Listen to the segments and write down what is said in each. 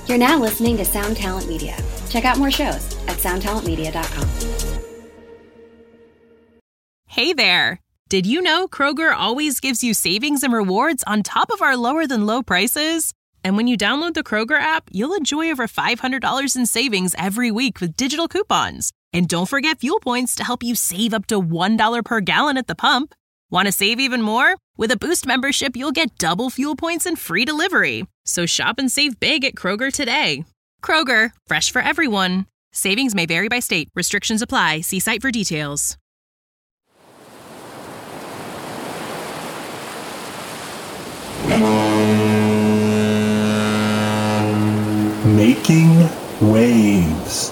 You're now listening to Sound Talent Media. Check out more shows at soundtalentmedia.com. Hey there! Did you know Kroger always gives you savings and rewards on top of our lower than low prices? And when you download the Kroger app, you'll enjoy over $500 in savings every week with digital coupons. And don't forget fuel points to help you save up to $1 per gallon at the pump. Want to save even more? With a Boost membership, you'll get double fuel points and free delivery. So shop and save big at Kroger today. Kroger, fresh for everyone. Savings may vary by state. Restrictions apply. See site for details. Making waves.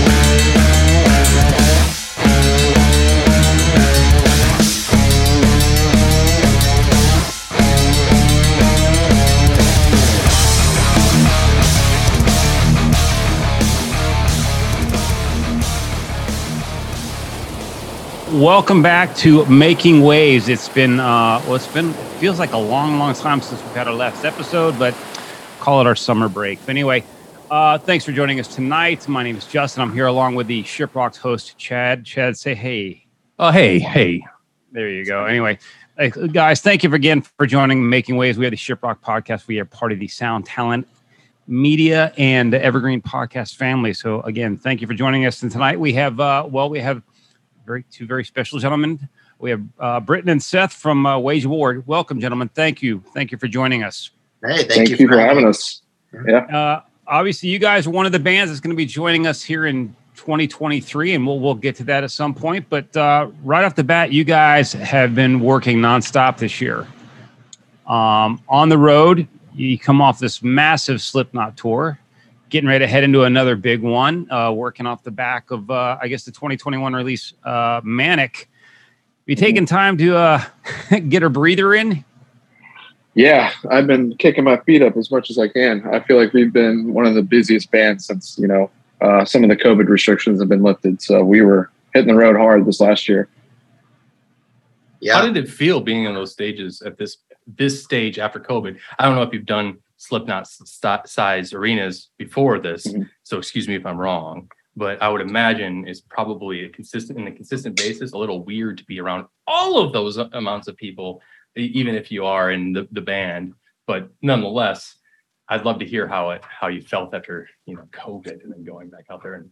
Welcome back to Making Waves. It feels like a long time since we've had our last episode, but call it our summer break. But anyway, thanks for joining us tonight. My name is Justin. I'm here along with the Shiprock's host, Chad. Chad, say hey. Oh, hey. There you go. Anyway, guys, thank you again for joining Making Waves. We are the Shiprock podcast. We are part of the Sound Talent Media and Evergreen podcast family. So again, thank you for joining us. And tonight we have, two very special gentlemen. We have Britton and Seth from Wage Award. Welcome, gentlemen. Thank you for joining us. Hey, thank you for having us. Yeah. Obviously, you guys are one of the bands that's going to be joining us here in 2023, and we'll get to that at some point. But right off the bat, you guys have been working nonstop this year. On the road, you come off this massive Slipknot tour, getting ready to head into another big one, working off the back of, the 2021 release, Manic. Have you taken time to get a breather in? Yeah, I've been kicking my feet up as much as I can. I feel like we've been one of the busiest bands since, some of the COVID restrictions have been lifted. So we were hitting the road hard this last year. Yeah. How did it feel being in those stages at this stage after COVID? I don't know if you've done Slipknot size arenas before this, so excuse me if I'm wrong, but I would imagine it's probably a consistent basis, a little weird to be around all of those amounts of people, even if you are in the band. But nonetheless, I'd love to hear how you felt after COVID and then going back out there and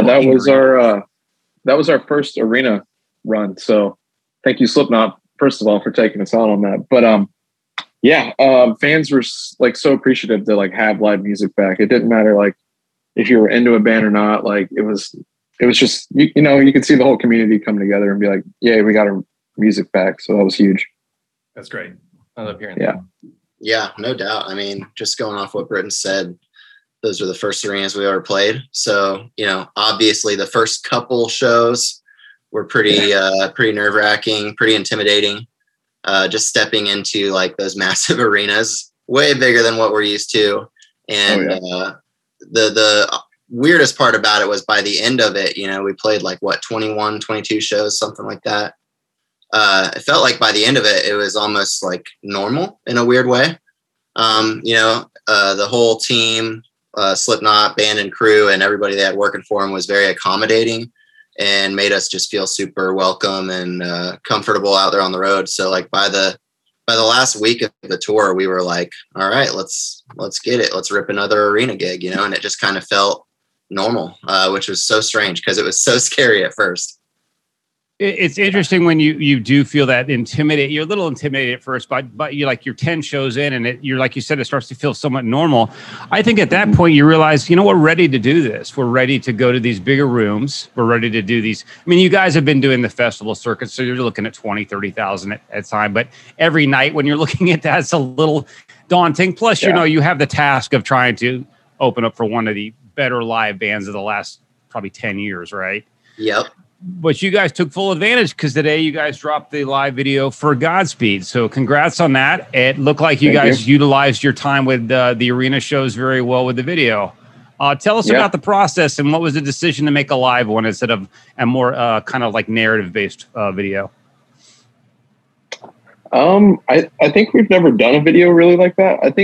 that was our first arena run. So thank you, Slipknot, first of all, for taking us out on that. But fans were so appreciative to have live music back. It didn't matter if you were into a band or not. It was just you could see the whole community come together and be like, yeah, we got our music back. So that was huge. That's great. I love hearing that. Yeah, no doubt. I mean, just going off what Britton said, those are the first arenas we ever played. So obviously the first couple shows were pretty nerve-wracking, pretty intimidating. Just stepping into those massive arenas, way bigger than what we're used to. And the weirdest part about it was by the end of it, we played 21, 22 shows, something like that. It felt like by the end of it, it was almost normal in a weird way. The whole team, Slipknot band and crew and everybody they had working for them was very accommodating and made us just feel super welcome and comfortable out there on the road. So by the last week of the tour, we were like, all right, let's get it. Let's rip another arena gig, and it just kind of felt normal, which was so strange because it was so scary at first. It's interesting when you do feel that intimidated. You're a little intimidated at first, but you're you're 10 shows in and you're like you said, it starts to feel somewhat normal. I think at that point you realize, we're ready to do this. We're ready to go to these bigger rooms. We're ready to do these. I mean, you guys have been doing the festival circuit, so you're looking at 20, 30,000 at a time. But every night when you're looking at that, it's a little daunting. Plus, you have the task of trying to open up for one of the better live bands of the last probably 10 years, right? Yep. But you guys took full advantage because today you guys dropped the live video for Godspeed. So congrats on that. It looked like you guys utilized your time with the arena shows very well with the video. Tell us about the process and what was the decision to make a live one instead of a more kind of narrative-based video? I think we've never done a video really like that. I think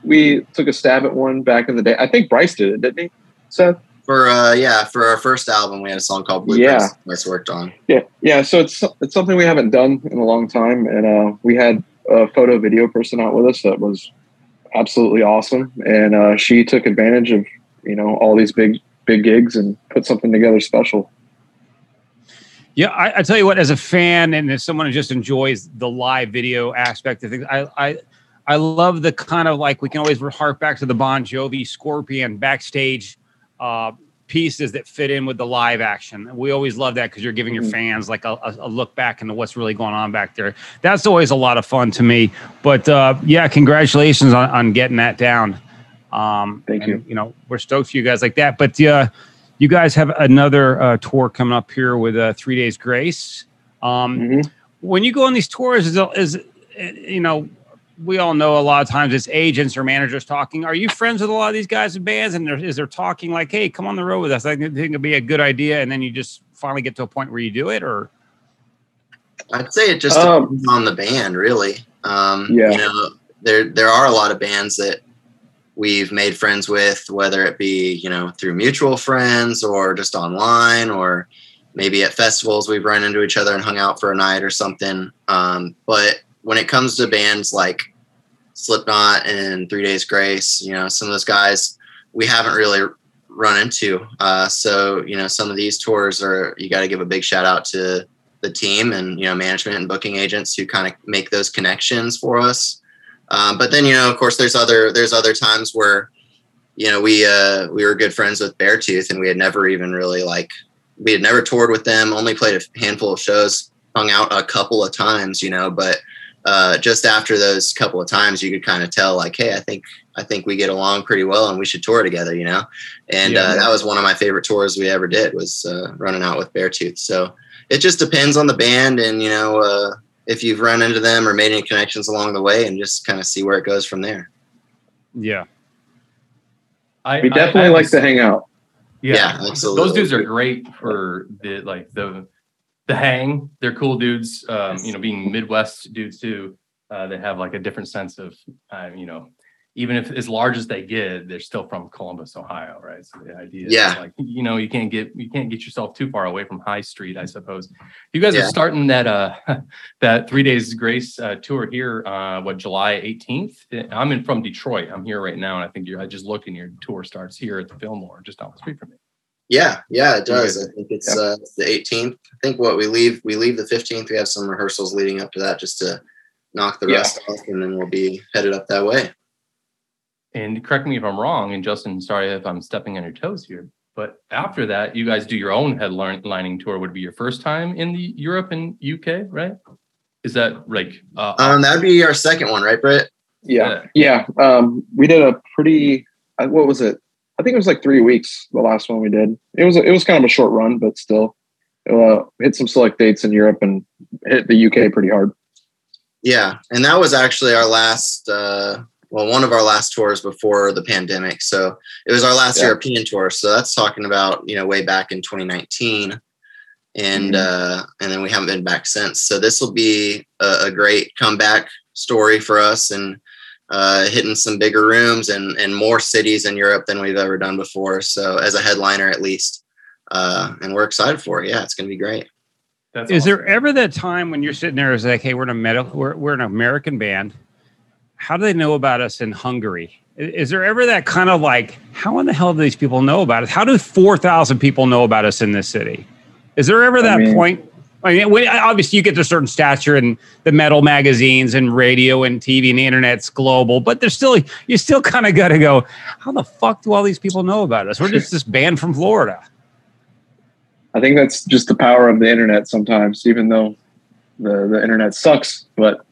we took a stab at one back in the day. I think Bryce did it, didn't he, Seth? For our first album, we had a song called Blueprints Bryce worked on. Yeah. So it's something we haven't done in a long time, and we had a photo video person out with us that was absolutely awesome, and she took advantage of all these big gigs and put something together special. Yeah, I tell you what, as a fan and as someone who just enjoys the live video aspect of things, I love the kind of like, we can always hark back to the Bon Jovi Scorpion backstage pieces that fit in with the live action. We always love that because you're giving your fans like a look back into what's really going on back there. That's always a lot of fun to me. But yeah, congratulations on getting that down. Thank you. We're stoked for you guys like that. But you guys have another tour coming up here with 3 Days Grace. When you go on these tours, we all know a lot of times it's agents or managers talking. Are you friends with a lot of these guys and bands? And is there talking like, hey, come on the road with us? I think it'd be a good idea. And then you just finally get to a point where you do it, or? I'd say it just depends on the band, really. There are a lot of bands that we've made friends with, whether it be, through mutual friends or just online, or maybe at festivals we've run into each other and hung out for a night or something. But when it comes to bands like Slipknot and 3 Days Grace, some of those guys we haven't really run into. So, some of these tours you got to give a big shout out to the team and, management and booking agents who kind of make those connections for us. But then, of course, there's other times where, we were good friends with Beartooth, and we had never even really we had never toured with them, only played a handful of shows, hung out a couple of times, but just after those couple of times, you could kind of tell like, hey, I think we get along pretty well and we should tour together, and that was one of my favorite tours we ever did, was running out with Beartooth. So it just depends on the band and, if you've run into them or made any connections along the way, and just kind of see where it goes from there. Yeah. We definitely like to hang out. Yeah, absolutely. Those dudes are great for the hang. They're cool dudes. Being Midwest dudes too, they have like a different sense of, even if as large as they get, they're still from Columbus, Ohio, right? So the idea is like, you can't get yourself too far away from High Street, I suppose. You guys are starting that 3 Days Grace tour here, July 18th? I'm from Detroit. I'm here right now, and I think I just looked, and your tour starts here at the Fillmore, just down the street from me. Yeah, it does. I think it's the 18th. I think we leave the 15th. We have some rehearsals leading up to that just to knock the rest off, and then we'll be headed up that way. And correct me if I'm wrong, and Justin, sorry if I'm stepping on your toes here, but after that, you guys do your own headlining tour. Would be your first time in the Europe and UK, right? Is that like? That'd be our second one, right, Britt? Yeah. We did a pretty. What was it? I think it was like 3 weeks. The last one we did. It was kind of a short run, but still, hit some select dates in Europe and hit the UK pretty hard. Yeah, and that was actually our last. One of our last tours before the pandemic. So it was our last European tour. So that's talking about, way back in 2019. And then we haven't been back since. So this will be a great comeback story for us, and hitting some bigger rooms and more cities in Europe than we've ever done before. So as a headliner, at least. And we're excited for it. Yeah, it's going to be great. That's awesome. There ever that time when you're sitting there, it's like, hey, we're an American band. How do they know about us in Hungary? Is there ever that kind of like, how in the hell do these people know about us? How do 4,000 people know about us in this city? Is there ever that point? Obviously you get to a certain stature in the metal magazines and radio and TV and the internet's global, but you still kind of got to go, how the fuck do all these people know about us? We're just this band from Florida. I think that's just the power of the internet sometimes, even though the internet sucks, but,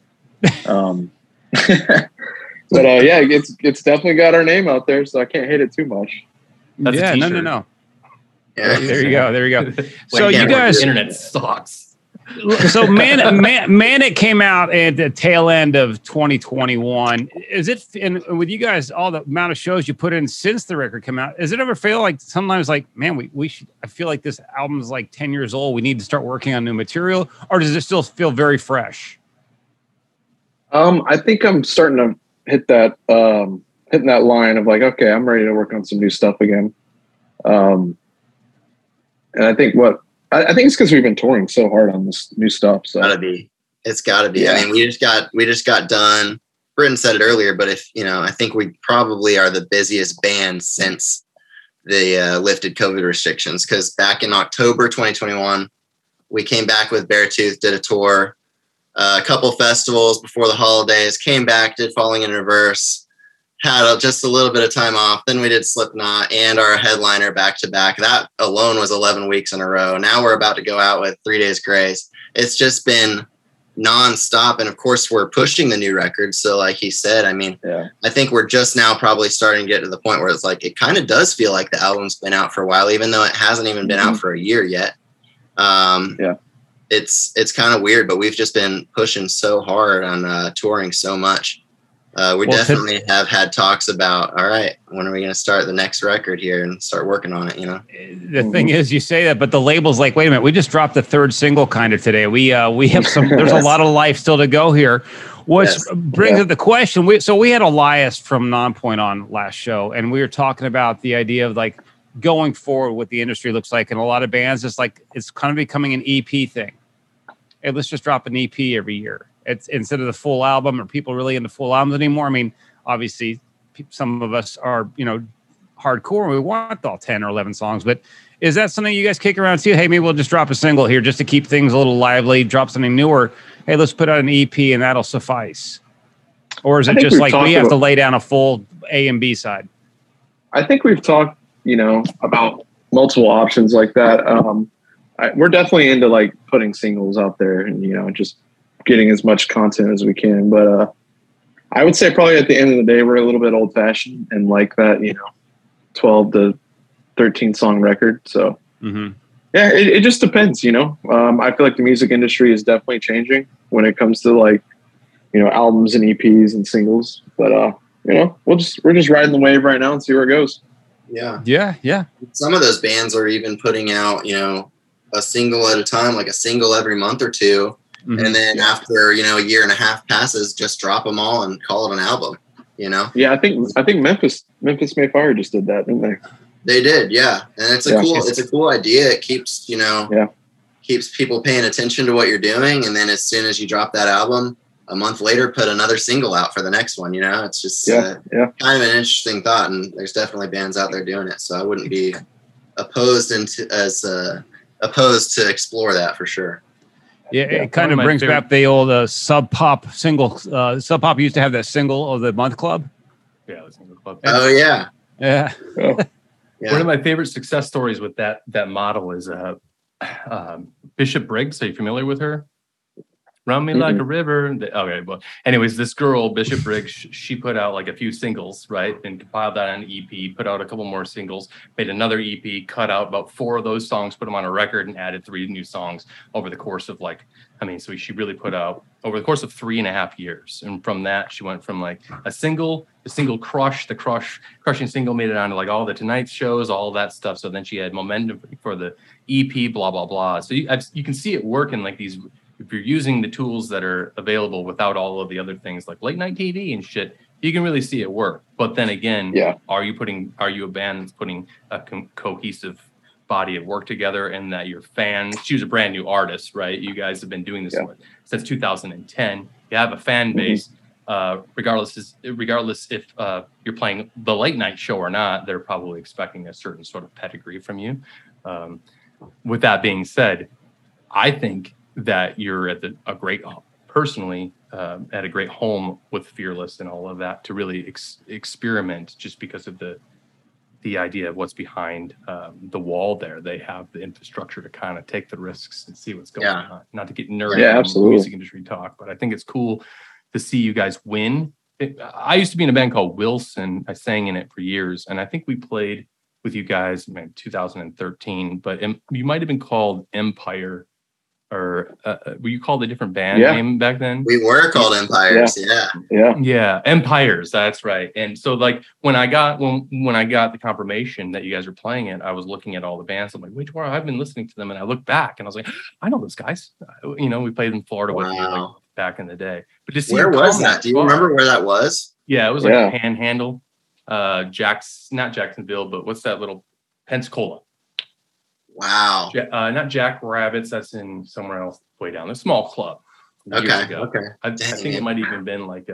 it's definitely got our name out there, so I can't hate it too much. No. Yeah, there you go. So you guys, internet sucks. So Manic came out at the tail end of 2021. Is it, and with you guys, all the amount of shows you put in since the record came out, does it ever feel like sometimes like, man, we should, I feel like this album is like 10 years old. We need to start working on new material, or does it still feel very fresh? I think I'm starting to hit that hitting that line of like, okay, I'm ready to work on some new stuff again. And I think I think it's because we've been touring so hard on this new stuff. So it's gotta be. Yeah. I mean, we just got done. Britton said it earlier, but I think we probably are the busiest band since the lifted COVID restrictions. Because back in October 2021, we came back with Beartooth, did a tour, a couple festivals before the holidays, came back, did Falling in Reverse, had just a little bit of time off. Then we did Slipknot and our headliner back to back. That alone was 11 weeks in a row. Now we're about to go out with 3 Days Grace. It's just been nonstop. And of course we're pushing the new record. So like he said, I mean, I think we're just now probably starting to get to the point where it's like, it kind of does feel like the album's been out for a while, even though it hasn't even been out for a year yet. It's kind of weird, but we've just been pushing so hard on touring so much. We definitely have had talks about, all right, when are we going to start the next record here and start working on it, The thing is, you say that, but the label's like, wait a minute, we just dropped the third single kind of today. We have there's a lot of life still to go here. Which brings up the question. We had Elias from Nonpoint on last show, and we were talking about the idea of like going forward, what the industry looks like. And a lot of bands, it's kind of becoming an EP thing. Hey, let's just drop an EP every year. It's instead of the full album. Are people really into full albums anymore? I mean, obviously, some of us are, hardcore. And we want all 10 or 11 songs. But is that something you guys kick around too? Hey, maybe we'll just drop a single here just to keep things a little lively, drop something newer. Hey, let's put out an EP and that'll suffice. Or is it just like we have to lay down a full A and B side? I think we've talked, about multiple options like that. We're definitely into like putting singles out there and, just getting as much content as we can. But I would say probably at the end of the day, we're a little bit old fashioned and like that, 12 to 13 song record. So it just depends, I feel like the music industry is definitely changing when it comes to like, albums and EPs and singles. But, we're just riding the wave right now and see where it goes. Yeah. Some of those bands are even putting out, a single at a time, like a single every month or two. And then after, a year and a half passes, just drop them all and call it an album, Yeah, I think Memphis May Fire just did that, didn't they? They did, yeah. And it's a cool idea. It keeps, keeps people paying attention to what you're doing. And then as soon as you drop that album, a month later, put another single out for the next one, It's just kind of an interesting thought. And there's definitely bands out there doing it. So I wouldn't be opposed to explore that for sure. Yeah, it kind of brings back the old Sub Pop single. Sub Pop used to have that single of the month club. Yeah, the single club. Oh yeah. One of my favorite success stories with that model is Bishop Briggs. Are you familiar with her? Run Me Like a River. Okay, well, anyways, this girl, Bishop Briggs, she put out like a few singles, right? And compiled that on an EP, put out a couple more singles, made another EP, cut out about 4 of those songs, put them on a record, and added 3 new songs over the course of so she really put out over the course of 3.5 years. And from that, she went from like the single crushing single, made it onto like all the Tonight shows, all that stuff. So then she had momentum for the EP, blah, blah, blah. So you can see it working like these. If you're using the tools that are available without all of the other things like late night TV and shit, you can really see it work. But then again, are you a band that's putting a cohesive body of work together and that your fans, she was a brand new artist, right? You guys have been doing this since 2010. You have a fan base, regardless if you're playing the late night show or not, they're probably expecting a certain sort of pedigree from you. With that being said, I think that you're at a great home with Fearless and all of that to really experiment, just because of the idea of what's behind the wall there. They have the infrastructure to kind of take the risks and see what's going on. Not to get nerdy in music industry talk, but I think it's cool to see you guys win. I used to be in a band called Wilson. I sang in it for years, and I think we played with you guys in 2013, but you might have been called Empire. Or were you called a different band name back then? We were called Empires. Yeah, Empires. That's right. And so, like, when I got the confirmation that you guys were playing it, I was looking at all the bands. I'm like, which one? I've been listening to them, and I looked back, and I was like, I know those guys. We played in Florida with you back in the day. But just where was that? Do you remember where that was? Yeah, it was like a Panhandle. not Jacksonville, but what's that little Pensacola? Wow. Not Jack Rabbits. That's in somewhere else way down. A small club. Okay. I think it might even been like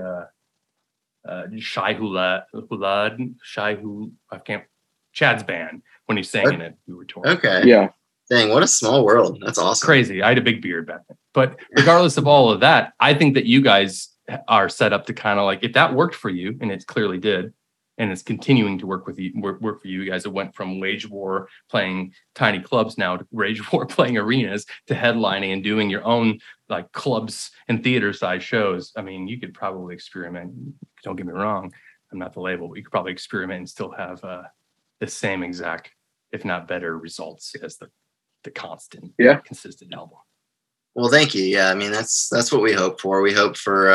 Chad's band when he's singing it. We were touring. Okay. Yeah. Dang, what a small world. That's awesome. Crazy. I had a big beard back then. But regardless of all of that, I think that you guys are set up to kind of like, if that worked for you, and it clearly did, and it's continuing to work for you guys. It went from Wage War playing tiny clubs now to Wage War playing arenas to headlining and doing your own like clubs and theater size shows. I mean, you could probably experiment. Don't get me wrong. I'm not the label, but you could probably experiment and still have the same exact, if not better results as the constant, consistent album. Well, thank you. Yeah. I mean, that's what we hope for. We hope for,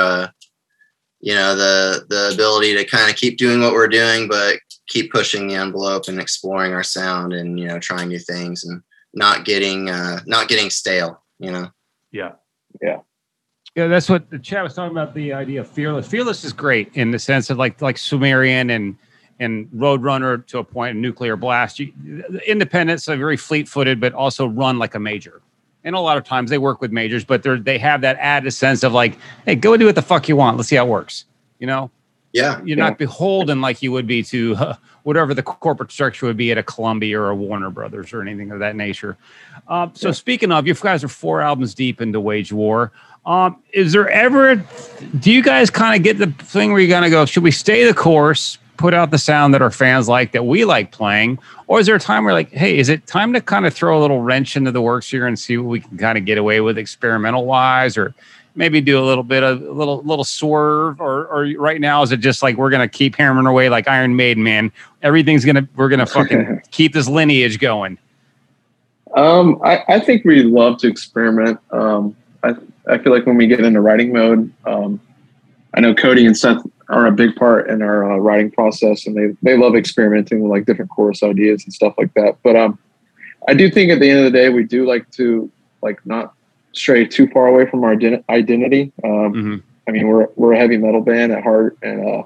the ability to kind of keep doing what we're doing, but keep pushing the envelope and exploring our sound and, trying new things and not getting stale, Yeah. Yeah, that's what the chat was talking about, the idea of Fearless. Fearless is great in the sense of like Sumerian and Roadrunner to a point, and Nuclear Blast. Independents are very fleet-footed, but also run like a major. And a lot of times they work with majors, but they have that added sense of like, hey, go do what the fuck you want. Let's see how it works. Yeah. You're not beholden like you would be to whatever the corporate structure would be at a Columbia or a Warner Brothers or anything of that nature. So speaking of, you guys are 4 albums deep into Wage War. Is there ever, do you guys kind of get the thing where you're going to go, should we stay the course, put out the sound that our fans like, that we like playing? Or is there a time where like, hey, is it time to kind of throw a little wrench into the works here and see what we can kind of get away with experimental wise, or maybe do a little bit of a little swerve, or right now, is it just like, we're going to keep hammering away like Iron Maiden, man? We're going to fucking keep this lineage going. I think we love to experiment. I feel like when we get into writing mode, I know Cody and Seth are a big part in our writing process, and they love experimenting with like different chorus ideas and stuff like that. But I do think at the end of the day, we do like to like not stray too far away from our identity. I mean, we're a heavy metal band at heart, and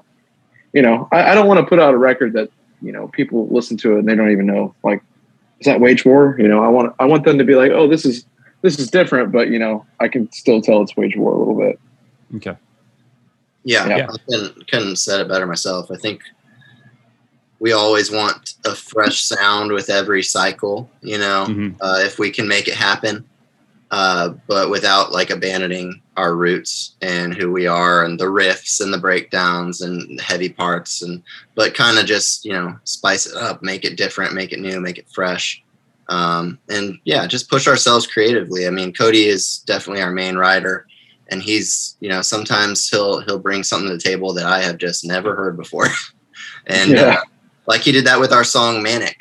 I don't want to put out a record that people listen to it and they don't even know, like, is that Wage War? I want them to be like, oh, this is different, but I can still tell it's Wage War a little bit. Okay. Yeah. I couldn't have said it better myself. I think we always want a fresh sound with every cycle, if we can make it happen, but without like abandoning our roots and who we are and the riffs and the breakdowns and heavy parts, but kind of just, spice it up, make it different, make it new, make it fresh. Just push ourselves creatively. I mean, Cody is definitely our main writer, and he's, sometimes he'll bring something to the table that I have just never heard before. And like he did that with our song Manic,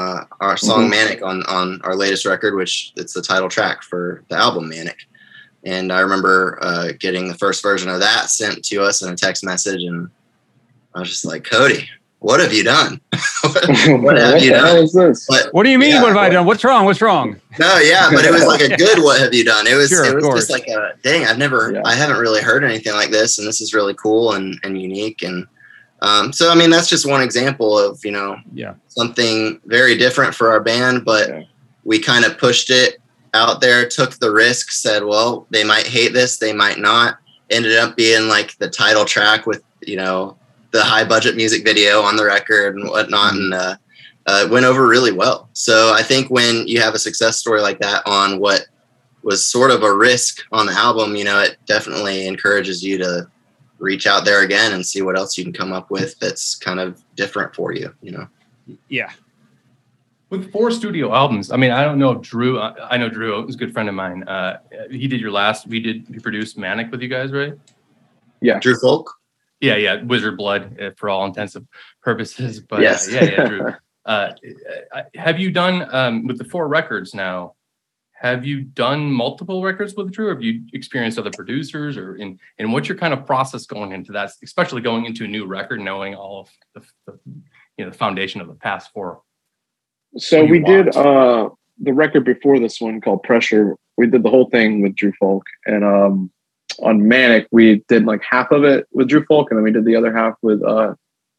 Manic on our latest record, which it's the title track for the album Manic. And I remember getting the first version of that sent to us in a text message, and I was just like, Cody, what have you done? what have you done? Is this? What do you mean? What have I done? What's wrong? No, yeah, but it was like a good what have you done? It was just like a dang, I haven't really heard anything like this, and this is really cool and unique. And so I mean, that's just one example of something very different for our band, but we kind of pushed it out there, took the risk, said, well, they might hate this, they might not. Ended up being like the title track with the high budget music video on the record and whatnot. And it went over really well. So I think when you have a success story like that on what was sort of a risk on the album, it definitely encourages you to reach out there again and see what else you can come up with that's kind of different for you, Yeah. With 4 studio albums, I mean, I don't know if Drew, I know Drew, he's a good friend of mine. He did he produced Manic with you guys, right? Yeah. Drew Folk? Yeah. Wizard Blood for all intensive purposes. But yes. Drew. Have you done, with the 4 records now, have you done multiple records with Drew? Or have you experienced other producers, and what's your kind of process going into that, especially going into a new record, knowing all of the foundation of the past 4? So we did the record before this one called Pressure. We did the whole thing with Drew Folk, and on Manic we did like half of it with Drew Folk, and then we did the other half with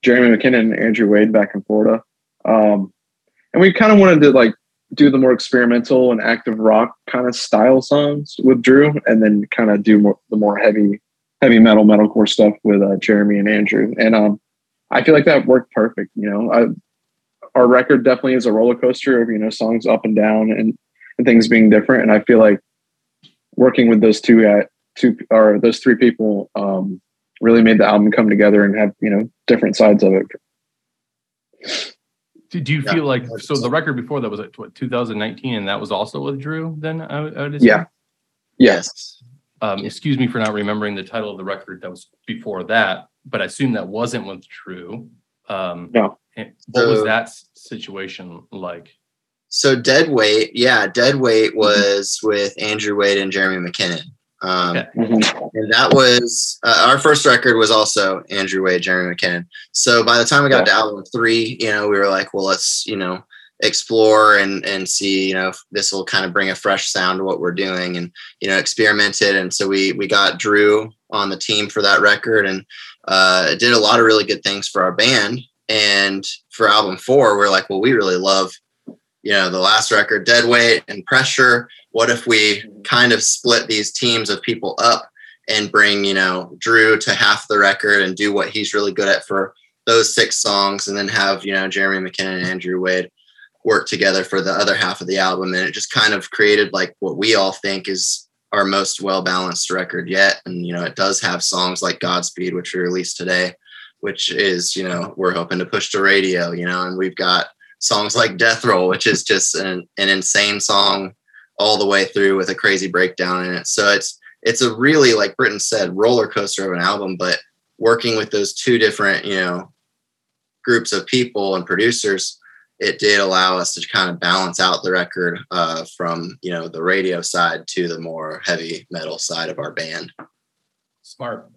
Jeremy McKinnon and Andrew Wade back in Florida. And we kind of wanted to like do the more experimental and active rock kind of style songs with Drew, and then kind of do the more heavy metal, metalcore stuff with Jeremy and Andrew. And I feel like that worked perfect. You know, our record definitely is a roller coaster of, you know, songs up and down and things being different. And I feel like working with those those three people really made the album come together and have, you know, different sides of it. Do you feel like, so the record before that was at 2019, and that was also with Drew then? I would assume? Yeah. Yes. Excuse me for not remembering the title of the record that was before that, but I assume that wasn't with Drew. No. What was that situation like? So Dead Weight was with Andrew Wade and Jeremy McKinnon. And that was our first record was also Andrew Wade, Jeremy McKinnon. So by the time we got to album 3, you know, we were like, well, let's, you know, explore and see, you know, if this will kind of bring a fresh sound to what we're doing, and, you know, experimented. And so we got Drew on the team for that record, and did a lot of really good things for our band. And for album 4, we're like, well, we really love, you know, the last record, Dead Weight and Pressure. What if we kind of split these teams of people up and bring, you know, Drew to half the record and do what he's really good at for those 6 songs, and then have, you know, Jeremy McKinnon and Andrew Wade work together for the other half of the album. And it just kind of created like what we all think is our most well-balanced record yet. And, you know, it does have songs like Godspeed, which we released today, which is, you know, we're hoping to push to radio, you know, and we've got songs like Death Roll, which is just an insane song all the way through with a crazy breakdown in it. So it's a really, like Britton said, roller coaster of an album, but working with those 2 different, you know, groups of people and producers, it did allow us to kind of balance out the record from, you know, the radio side to the more heavy metal side of our band. Smart.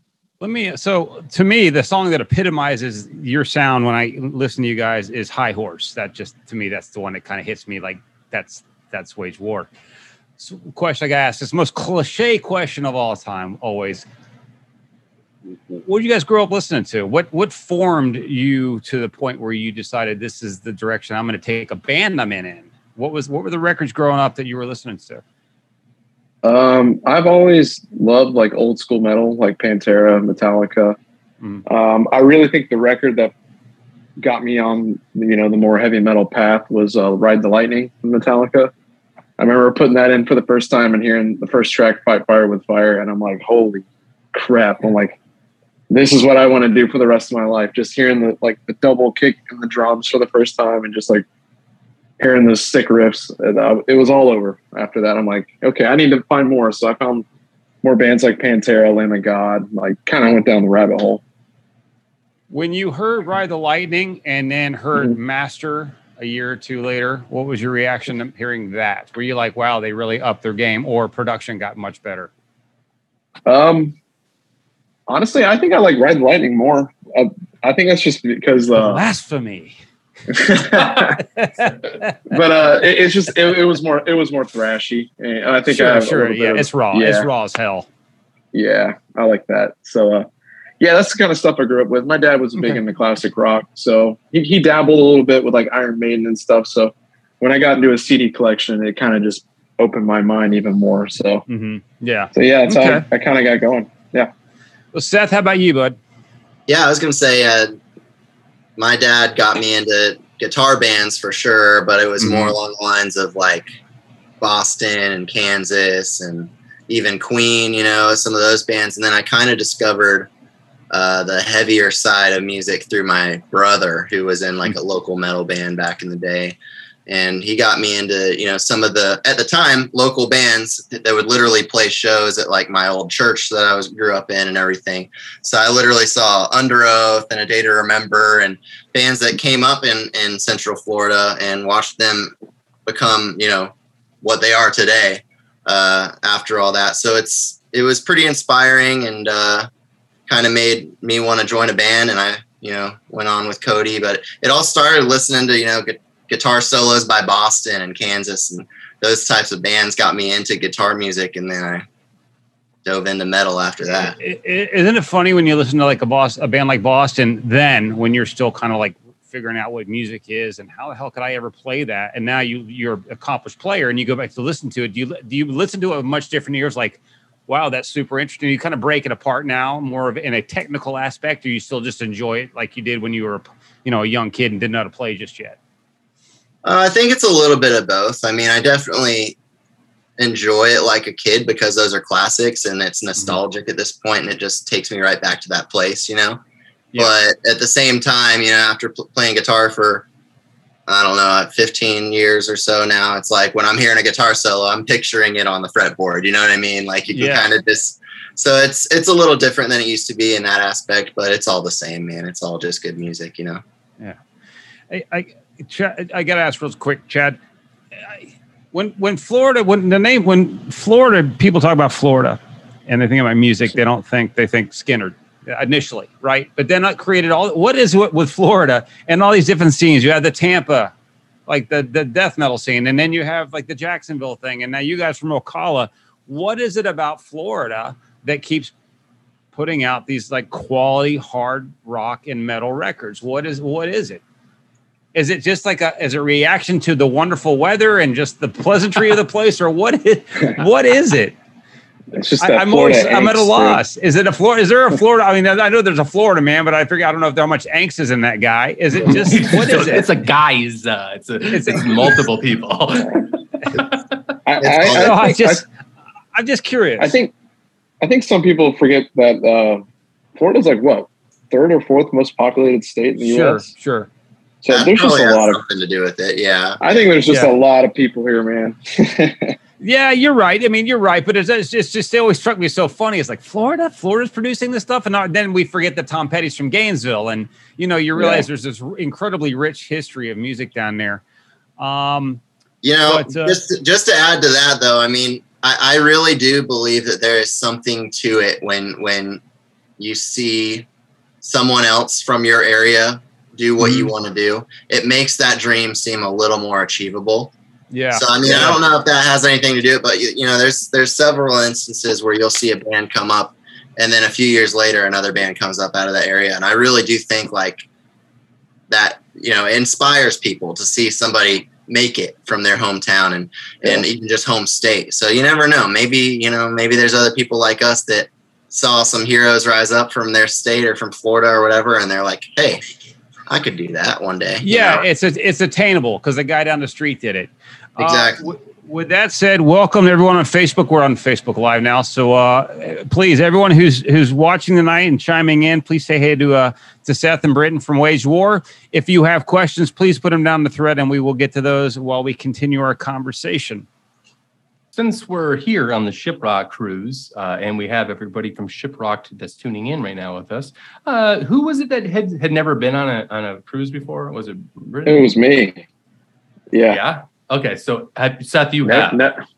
So to me, the song that epitomizes your sound when I listen to you guys is High Horse. That just, to me, that's the one that kind of hits me like that's Wage War. So, question I got asked, this most cliche question of all time, always. What did you guys grow up listening to? What formed you to the point where you decided this is the direction I'm going to take a band I'm in? What were the records growing up that you were listening to? I've always loved like old school metal, like Pantera, Metallica. I really think the record that got me on, you know, the more heavy metal path was Ride the Lightning from Metallica. I remember putting that in for the first time and hearing the first track, Fight Fire with Fire, and I'm like, holy crap. I'm like, this is what I want to do for the rest of my life. Just hearing the double kick in the drums for the first time and just like hearing those sick riffs. It was all over after that. I'm like, okay, I need to find more. So I found more bands like Pantera, Lamb of God, like kind of went down the rabbit hole. When you heard Ride the Lightning and then heard Master a year or 2 later, what was your reaction to hearing that? Were you like, wow, they really upped their game, or production got much better? Honestly, I think I like Ride the Lightning more. I think that's just because blasphemy. But it was more thrashy. And I think it's raw. It's raw as hell. Yeah, I like that. So that's the kind of stuff I grew up with. My dad was big into classic rock, so he dabbled a little bit with like Iron Maiden and stuff. So when I got into a CD collection, it kind of just opened my mind even more. So that's how I kind of got going. Yeah. Well, Seth, how about you, bud? Yeah, I was gonna say my dad got me into guitar bands for sure, but it was more along the lines of like Boston and Kansas and even Queen, you know, some of those bands. And then I kind of discovered the heavier side of music through my brother, who was in like a local metal band back in the day. And he got me into, you know, some of the, at the time, local bands that would literally play shows at like my old church that I grew up in and everything. So I literally saw Under Oath and A Day to Remember and bands that came up in Central Florida, and watched them become, you know, what they are today after all that. So it was pretty inspiring, and kind of made me want to join a band. And I, you know, went on with Cody, but it all started listening to, you know, guitar solos by Boston and Kansas, and those types of bands got me into guitar music. And then I dove into metal after that. Isn't it funny when you listen to like a band like Boston, then when you're still kind of like figuring out what music is and how the hell could I ever play that? And now you're an accomplished player and you go back to listen to it. Do you listen to it with much different ears? Like, wow, that's super interesting. You kind of break it apart now more of in a technical aspect, or you still just enjoy it like you did when you were, a young kid and didn't know how to play just yet? I think it's a little bit of both. I mean, I definitely enjoy it like a kid because those are classics and it's nostalgic at this point, and it just takes me right back to that place, Yeah. But at the same time, after playing guitar for, I don't know, 15 years or so now, it's like when I'm hearing a guitar solo, I'm picturing it on the fretboard. You know what I mean? Like you can kind of just, so it's a little different than it used to be in that aspect, but it's all the same, man. It's all just good music, Yeah. I got to ask real quick, Chad, when Florida people talk about Florida and they think about music, they think Skynyrd initially, right? But then it created what is it with Florida and all these different scenes? You have the Tampa, like the death metal scene, and then you have like the Jacksonville thing, and now you guys from Ocala. What is it about Florida that keeps putting out these like quality hard rock and metal records? What is it? Is it just like as a reaction to the wonderful weather and just the pleasantry of the place, or what is it? It's just I'm at a loss. Is it a Florida? Is there a Florida? I mean, I know there's a Florida man, but I don't know if how much angst is in that guy. Is it just what is it? It's a guys. It's multiple people. I'm just curious. I think some people forget that Florida's like what, third or fourth most populated state in the U.S. Sure. So there's just a lot of something to do with it. Yeah. I think there's just a lot of people here, man. Yeah, you're right. I mean, you're right. But it's just it always struck me so funny. It's like Florida's producing this stuff. And then we forget that Tom Petty's from Gainesville. And, you realize there's this incredibly rich history of music down there. Just to add to that, though, I mean, I really do believe that there is something to it when you see someone else from your area do what you want to do. It makes that dream seem a little more achievable. Yeah. So, I mean, I don't know if that has anything to do with it, but, there's several instances where you'll see a band come up and then a few years later, another band comes up out of that area. And I really do think like that, inspires people to see somebody make it from their hometown and even just home state. So you never know. Maybe there's other people like us that saw some heroes rise up from their state or from Florida or whatever. And they're like, hey, I could do that one day. Yeah, it's attainable because the guy down the street did it. Exactly. With that said, welcome everyone on Facebook. We're on Facebook Live now, so please, everyone who's watching tonight and chiming in, please say hey to Seth and Britton from Wage War. If you have questions, please put them down the thread, and we will get to those while we continue our conversation. Since we're here on the Shiprock cruise, and we have everybody from Shiprock that's tuning in right now with us, who was it that had never been on a cruise before? Was it Britton? It was me. Yeah. Yeah. Okay. So Seth, you have.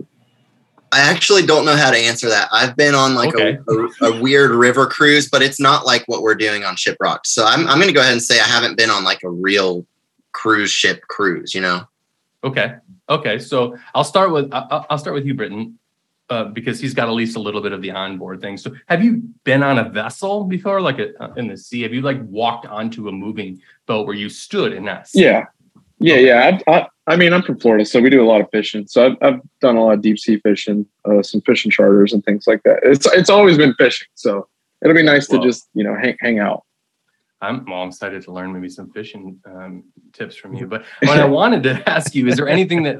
I actually don't know how to answer that. I've been on like a weird river cruise, but it's not like what we're doing on Shiprock. So I'm going to go ahead and say I haven't been on like a real cruise ship cruise, Okay. So I'll start with you, Britton, because he's got at least a little bit of the onboard thing. So have you been on a vessel before, like in the sea? Have you like walked onto a moving boat where you stood in that sea? Yeah. I mean, I'm from Florida, so we do a lot of fishing. So I've done a lot of deep sea fishing, some fishing charters and things like that. It's always been fishing, so it'll be nice to just hang out. I'm excited to learn maybe some fishing tips from you. But what I wanted to ask you, is there anything that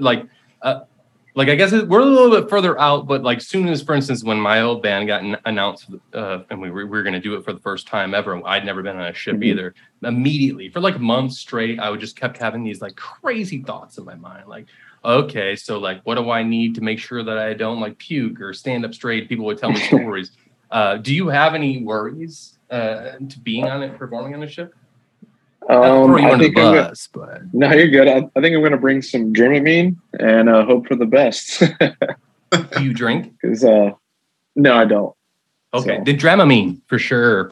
I guess we're a little bit further out, but like soon as, for instance, when my old band got announced and we were going to do it for the first time ever, I'd never been on a ship either. Immediately for like months straight, I would just kept having these like crazy thoughts in my mind. Like, okay, so like, what do I need to make sure that I don't like puke or stand up straight? People would tell me stories. Do you have any worries to performing on a ship? No, you're good. I think I'm going to bring some Dramamine and hope for the best. Do you drink? Because no, I don't. Okay, so. The Dramamine for sure.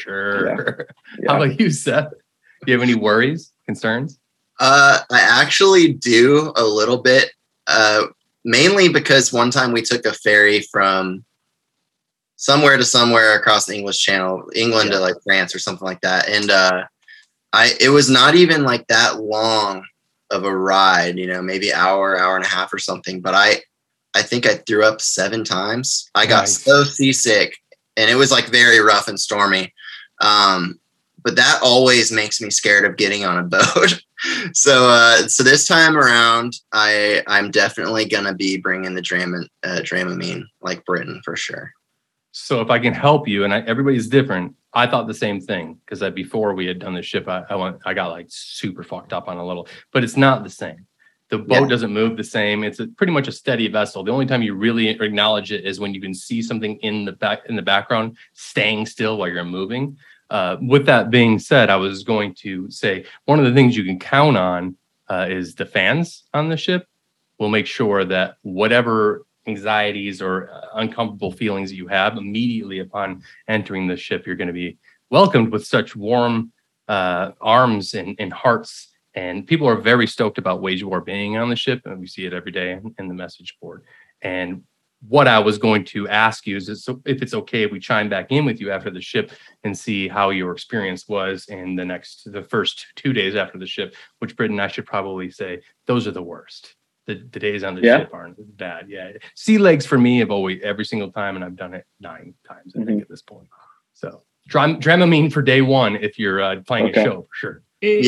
Yeah. How about you, Seth? Do you have any worries, concerns? I actually do a little bit, mainly because one time we took a ferry from somewhere to somewhere across the English Channel, England to like France or something like that. And it was not even like that long of a ride, you know, maybe hour and a half or something. But I think I threw up 7 times. I got so seasick, and it was like very rough and stormy. But that always makes me scared of getting on a boat. So this time around, I'm definitely gonna be bringing the Dramamine, like Britton, for sure. So if I can help you, and everybody's different. I thought the same thing, because before we had done the ship, I got like super fucked up on a little, but it's not the same. The boat doesn't move the same. It's pretty much a steady vessel. The only time you really acknowledge it is when you can see something in the background staying still while you're moving. With that being said, I was going to say one of the things you can count on is the fans on the ship will make sure that whatever anxieties or uncomfortable feelings that you have immediately upon entering the ship, you're going to be welcomed with such warm arms and hearts. And people are very stoked about Wage War being on the ship, and we see it every day in the message board. And what I was going to ask you is if it's okay if we chime back in with you after the ship and see how your experience was in the first 2 days after the ship, which, Britton, I should probably say those are the worst. The days on the ship aren't bad. Yeah. Sea legs for me have always, every single time, and I've done it 9 times, I think, at this point. So Dramamine for day 1 if you're playing a show, for sure.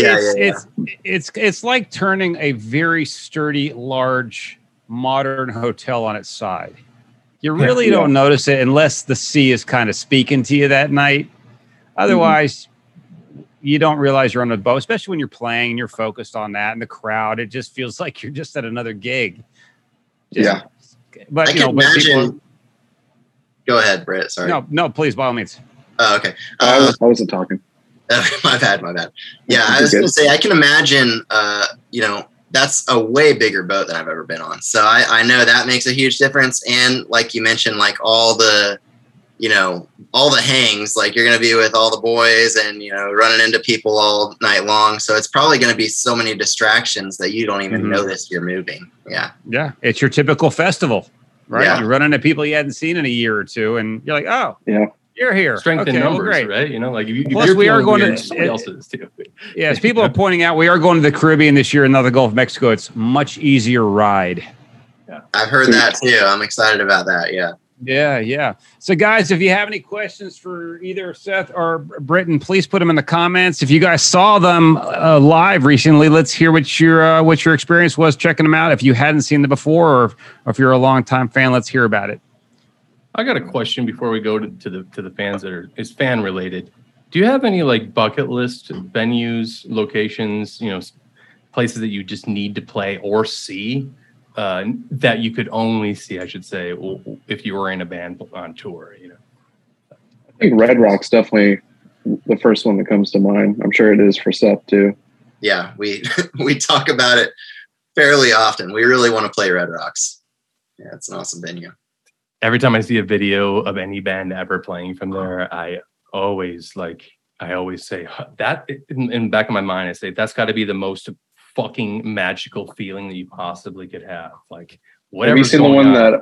It's like turning a very sturdy, large, modern hotel on its side. You really don't notice it unless the sea is kind of speaking to you that night. Otherwise, you don't realize you're on a boat, especially when you're playing and you're focused on that and the crowd. It just feels like you're just at another gig. But I can imagine. Go ahead, Britt. Sorry. No, please, by all means. Oh, okay. I wasn't talking. My bad. Yeah, I was going to say, I can imagine, that's a way bigger boat than I've ever been on. So I know that makes a huge difference. And like you mentioned, like all the hangs, like you're going to be with all the boys and, running into people all night long. So it's probably going to be so many distractions that you don't even notice you're moving. Yeah. Yeah. It's your typical festival, right? Yeah. You run into people you hadn't seen in a year or two and you're like, oh, yeah. You're here. Strength in numbers, great. Right? Like plus we are going to. Somebody else is too. Yes, people are pointing out we are going to the Caribbean this year and not the Gulf of Mexico. It's much easier ride. Yeah. I've heard that too. I'm excited about that. Yeah. Yeah. So, guys, if you have any questions for either Seth or Britton, please put them in the comments. If you guys saw them live recently, let's hear what your experience was checking them out. If you hadn't seen them before, or if you're a longtime fan, let's hear about it. I got a question before we go to the fans that is fan related. Do you have any like bucket list venues, locations, places that you just need to play or see that you could only see, I should say, if you were in a band on tour? I think Red Rock's definitely the first one that comes to mind. I'm sure it is for Seth too. Yeah, we talk about it fairly often. We really want to play Red Rocks. Yeah, it's an awesome venue. Every time I see a video of any band ever playing from there, I always say that in the back of my mind, I say that's got to be the most fucking magical feeling that you possibly could have. Like, whatever. Have you seen the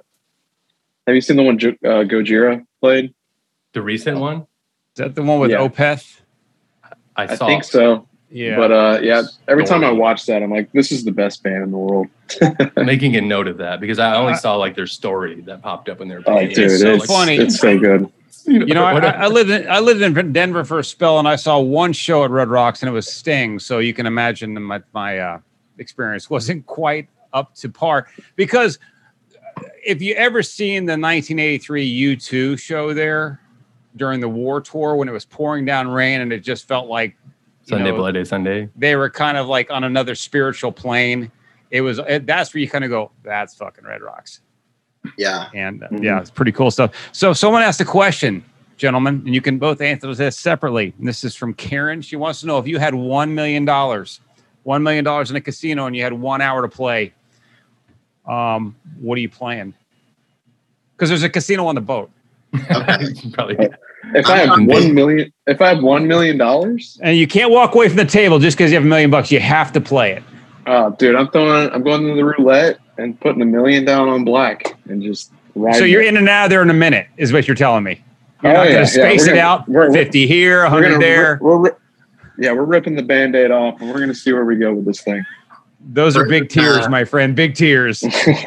one Gojira played? The recent one? Is that the one with Opeth? I think so. Yeah. But every time I watch that, I'm like, this is the best band in the world. I'm making a note of that because I only saw like their story that popped up when they were playing. Oh, dude, it's so funny. It's so good. I lived in Denver for a spell, and I saw one show at Red Rocks, and it was Sting. So you can imagine my experience wasn't quite up to par. Because if you ever seen the 1983 U2 show there during the war tour when it was pouring down rain and it just felt like Bloody Sunday. They were kind of like on another spiritual plane. That's where you kind of go, that's fucking Red Rocks. Yeah. And it's pretty cool stuff. So someone asked a question, gentlemen, and you can both answer this separately. And this is from Karen. She wants to know if you had $1 million in a casino and you had 1 hour to play, what are you playing? Because there's a casino on the boat. Okay. Probably. If I have $1 million, and you can't walk away from the table just because you have $1 million, you have to play it. Oh, dude, I'm going to the roulette and putting $1 million down on black and just So you're in and out of there in a minute, is what you're telling me. You're not going to space it out. 50 here, 100 there. We're ripping the Band-Aid off, and we're going to see where we go with this thing. Those are big tears, my friend. Big tears.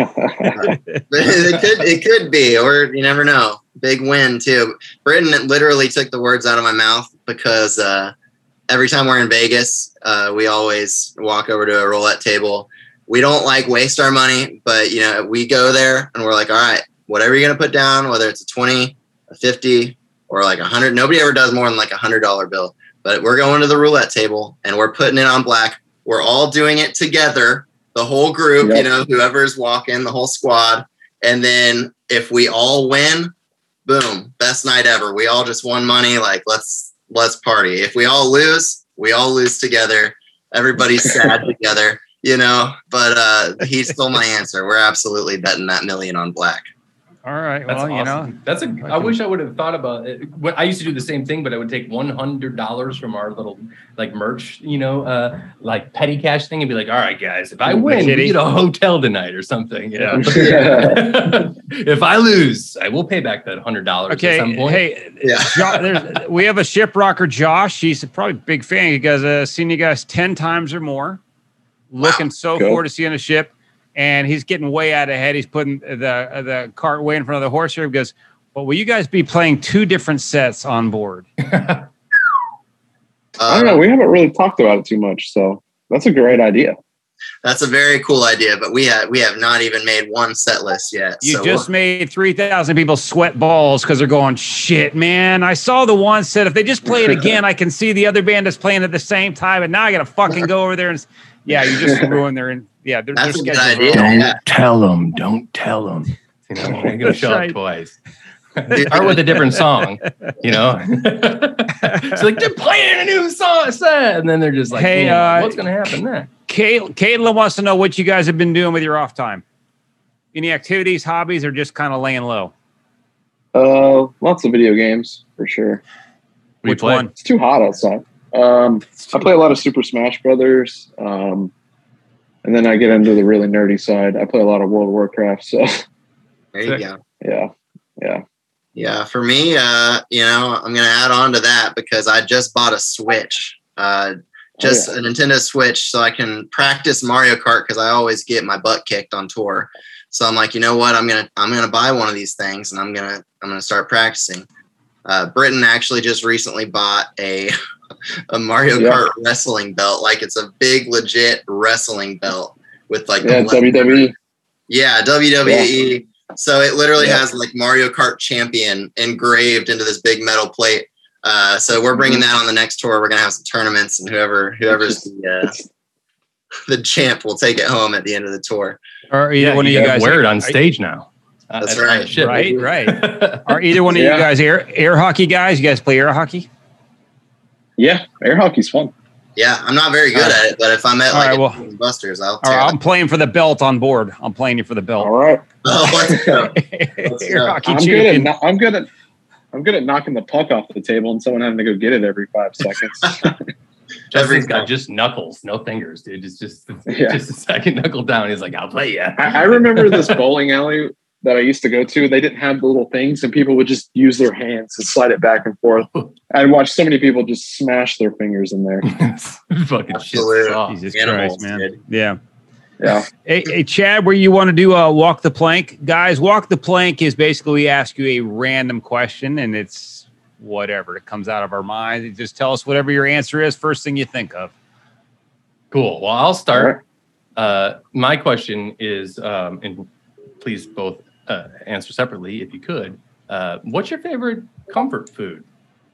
it could be, or you never know. Big win too. Britton literally took the words out of my mouth because every time we're in Vegas, we always walk over to a roulette table. We don't like waste our money, but we go there and we're like, all right, whatever you're gonna put down, whether it's a 20, a 50, or like 100. Nobody ever does more than like $100 bill. But we're going to the roulette table and we're putting it on black. We're all doing it together, the whole group, whoever's walking, the whole squad. And then if we all win, boom, best night ever. We all just won money. Like, let's party. If we all lose together. Everybody's sad together, but he stole my answer. We're absolutely betting that $1 million on black. All right. That's awesome. I wish I would have thought about it. I used to do the same thing, but I would take $100 from our little like merch, like petty cash thing and be like, all right, guys, if I win, we get a hotel tonight or something. If I lose, I will pay back that $100 at some point. Hey, we have a ship rocker, Josh. He's probably a big fan. He guys seen you guys 10 times or more. Looking forward to seeing a ship. And he's getting way out ahead. He's putting the cart way in front of the horse here. He goes, well, will you guys be playing 2 different sets on board? I don't know. We haven't really talked about it too much. So that's a great idea. That's a very cool idea. But we have not even made one set list yet. You just made 3,000 people sweat balls because they're going, shit, man. I saw the one set. If they just play it again, I can see the other band is playing at the same time. And now I got to fucking go over there. And you just ruined their... Yeah, that's a good idea. Don't tell them. Don't tell them. I'm going to show up twice. Start with a different song, It's like, they're playing a new song set. And then they're just like, hey, what's going to happen there? Caitlin wants to know what you guys have been doing with your off time. Any activities, hobbies, or just kind of laying low? Lots of video games, for sure. Which one? It's too hot outside. I play a lot of Super Smash Brothers. And then I get into the really nerdy side. I play a lot of World of Warcraft. So there you go. Yeah. For me, I'm going to add on to that because I just bought a Switch, a Nintendo Switch, so I can practice Mario Kart because I always get my butt kicked on tour. So I'm like, you know what? I'm gonna buy one of these things and I'm gonna start practicing. Britton actually just recently bought a Mario Kart wrestling belt. Like, it's a big legit wrestling belt with like WWE. Yeah, WWE. Yeah. So it literally has like Mario Kart champion engraved into this big metal plate. So we're bringing that on the next tour. We're gonna have some tournaments, and whoever's the champ will take it home at the end of the tour. Or either one of you guys wear it on stage now. That's right. Right. Are either one of you guys air hockey guys? You guys play air hockey? Yeah, air hockey's fun. Yeah, I'm not very good at it, but if I'm at Busters, I'm playing for the belt on board. I'm playing you for the belt. All right. Let's go. Air hockey I'm good at knocking the puck off the table and someone having to go get it every 5 seconds. Justin's got just knuckles, no fingers, dude. It's just a second knuckle down. He's like, I'll play you. I remember this bowling alley that I used to go to. They didn't have the little things, and people would just use their hands and slide it back and forth. I'd watch so many people just smash their fingers in there. Fucking shit. Jesus Christ, man. Kid. Yeah. Hey, Chad, where you want to do Walk the Plank? Guys, Walk the Plank is basically we ask you a random question, and it's whatever. It comes out of our minds. You just tell us whatever your answer is, first thing you think of. Cool. Well, I'll start. My question is, and please both answer separately if you could. What's your favorite comfort food?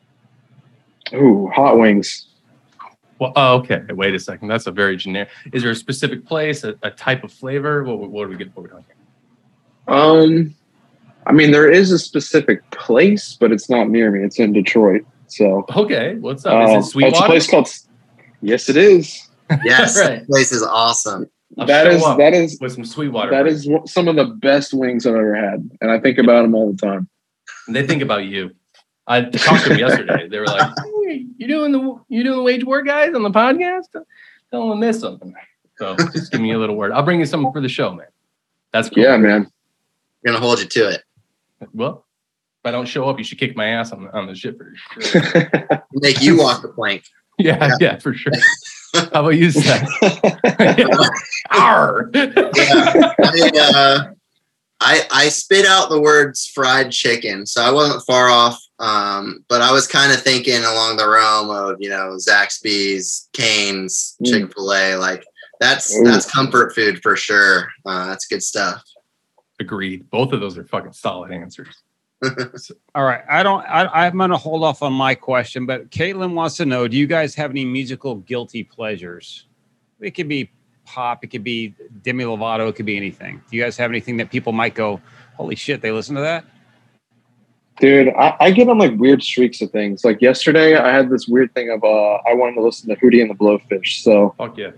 Ooh, hot wings. Well, okay. Wait a second. That's a very generic. Is there a specific place, a type of flavor? What do we get for here? I mean, there is a specific place, but it's not near me. It's in Detroit. So okay, what's up? Is it Sweetwater? It's a place called. Yes, it is. Yes, right. That place is awesome. That is with some Sweetwater. That is some of the best wings I've ever had, and I think about them all the time. And they think about you. I talked to them yesterday. They were like, "Hey, you doing the Wage War guys on the podcast? Tell them to miss something." So just give me a little word. I'll bring you something for the show, man. That's cool. Yeah, man. We're gonna hold you to it. Well, if I don't show up, you should kick my ass on the ship for sure. Make you walk the plank. Yeah, for sure. How about you, Seth? Arr. Yeah. I spit out the words fried chicken, so I wasn't far off. But I was kind of thinking along the realm of, Zaxby's, Cane's, Chick-fil-A. Like that's comfort food for sure. That's good stuff. Agreed. Both of those are fucking solid answers. All right. I'm going to hold off on my question, but Caitlin wants to know, do you guys have any musical guilty pleasures? It could be pop. It could be Demi Lovato. It could be anything. Do you guys have anything that people might go, holy shit, they listen to that? Dude, I get on like weird streaks of things. Like yesterday, I had this weird thing of I wanted to listen to Hootie and the Blowfish. So fuck yeah.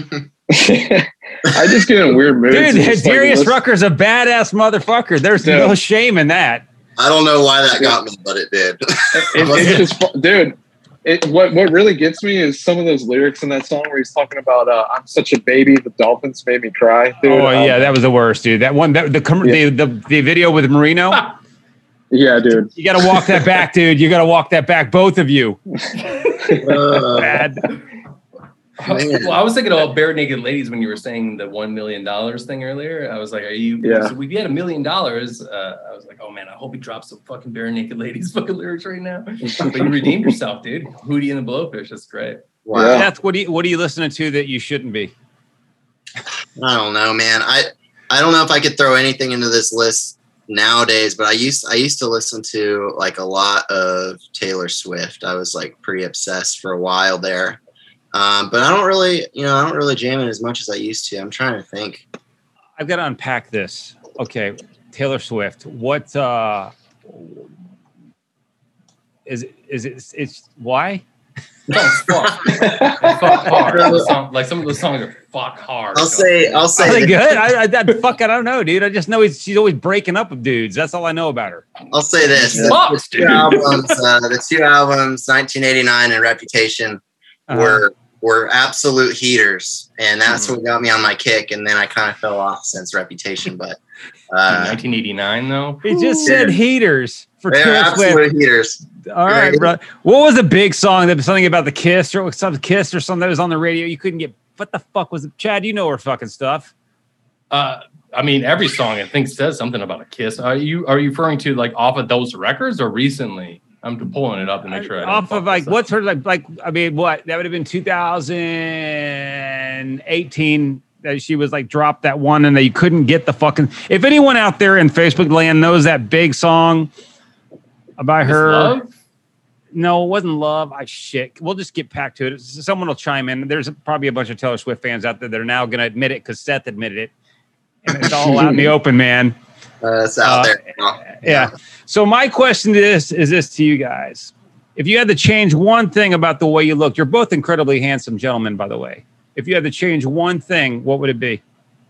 I just get in weird moods. Dude, Darius Rucker's a badass motherfucker. There's no shame in that. I don't know why that got me, but it did. It's just, dude. What really gets me is some of those lyrics in that song where he's talking about "I'm such a baby, the dolphins made me cry." Dude, yeah, that was the worst, dude. That one, the video with Marino. Yeah, dude. You got to walk that back, dude. You got to walk that back, both of you. Bad. Well, I was thinking about Bare Naked Ladies when you were saying the $1 million thing earlier. I was like, "Are you?" Yeah. So if you had $1 million, I was like, "Oh man, I hope he drops some fucking Bare Naked Ladies fucking lyrics right now." But you redeemed yourself, dude. Hootie and the Blowfish. That's great. Wow. Yeah. That's what are you listening to that you shouldn't be? I don't know, man. I don't know if I could throw anything into this list nowadays, but I used to listen to like a lot of Taylor Swift. I was like pretty obsessed for a while there. But I don't really jam it as much as I used to. I'm trying to think. I've got to unpack this. Okay, Taylor Swift. What is it? It's why? No, fuck. Fuck hard. Like some of those songs are fuck hard. I'll say. Are they good? I don't know, dude. I just know she's always breaking up with dudes. That's all I know about her. I'll say this: the two albums, 1989 and Reputation, were absolute heaters, and that's what got me on my kick. And then I kind of fell off since Reputation. But 1989, though, he just said heaters for Taylor Swift. Heaters. All right, bro. What was the big song that was something about the Kiss or some Kiss or something that was on the radio? You couldn't get. What the fuck was it? Chad, you know her fucking stuff. I mean, every song I think says something about a kiss. Are you referring to like off of those records or recently? I'm pulling it up to make sure. Off of like what's her like? I mean, what that would have been 2018 that she was like dropped that one and they couldn't get the fucking. If anyone out there in Facebook land knows that big song by her. Love? No, it wasn't Love. Shit. We'll just get back to it. Someone will chime in. There's probably a bunch of Taylor Swift fans out there that are now going to admit it because Seth admitted it. And it's all out in the open, man. It's out there. Yeah. So my question is this to you guys. If you had to change one thing about the way you look, you're both incredibly handsome gentlemen, by the way. If you had to change one thing, what would it be?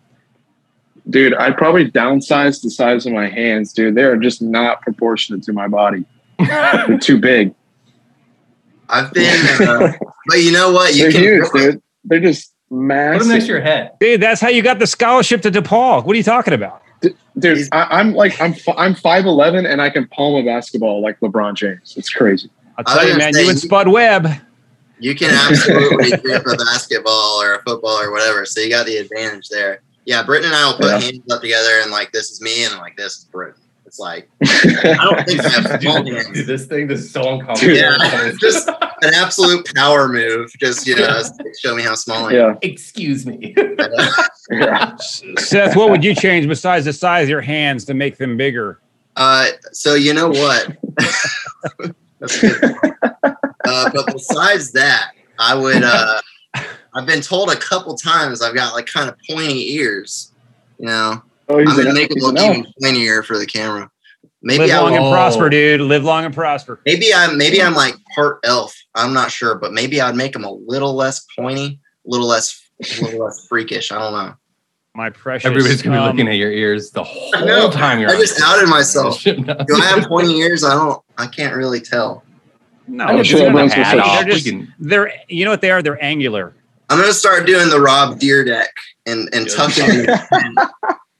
Dude, I'd probably downsize the size of my hands, dude. They're just not proportionate to my body. They're too big. I've been, but you know what? They're huge, dude. They're just massive. Put them next to your head. Dude, that's how you got the scholarship to DePaul. What are you talking about? Dude, I'm 5'11" and I can palm a basketball like LeBron James. It's crazy. I'll tell you, man, you and Spud Webb. You can absolutely grip a basketball or a football or whatever. So you got the advantage there. Yeah, Britton and I will put hands up together and like this is me and like this is Britton. It's like I don't think I have small hands. Dude, this is so uncomfortable. Yeah, just an absolute power move. Just show me how small I am. Yeah. Excuse me. Yeah. Seth, what would you change besides the size of your hands to make them bigger? So you know what? That's good. But besides that, I would. I've been told a couple times I've got like kind of pointy ears. You know, I'm gonna make them look even pointier for the camera. Maybe live long and prosper, dude. Live long and prosper. Maybe I'm like part elf. I'm not sure, but maybe I'd make them a little less pointy, a little less freakish. I don't know. My precious. Everybody's gonna be looking at your ears the whole time you're. I just outed myself. Do I have pointy ears? I can't really tell. No, I'm sure everyone's they're you know what they are? They're angular. I'm gonna start doing the Rob Dyrdek and tucking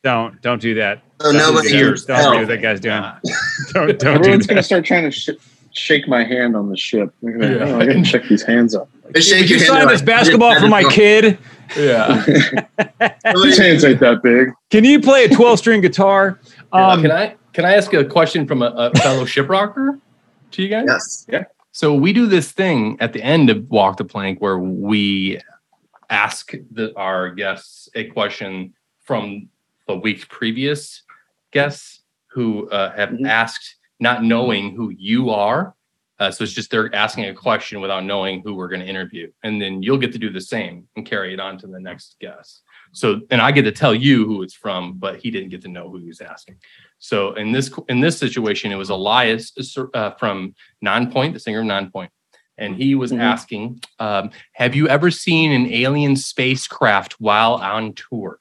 Don't do that. So nobody hears. Don't do what that guy's doing. Don't Everyone's do going to that. start trying to shake my hand on the ship. I got to check these hands up. Shake You your hand signed like, this basketball for my kid. Yeah. These hands ain't that big. Can you play a 12-string guitar? Can I ask a question from a fellow shiprocker to you guys? Yes. Yeah. So we do this thing at the end of Walk the Plank where we ask our guests a question from the week's previous guests who have asked, not knowing who you are. So it's just they're asking a question without knowing who we're going to interview. And then you'll get to do the same and carry it on to the next guest. So, and I get to tell you who it's from, but he didn't get to know who he was asking. So in this situation, it was Elias from Nonpoint, the singer of Nonpoint. And he was asking, have you ever seen an alien spacecraft while on tour?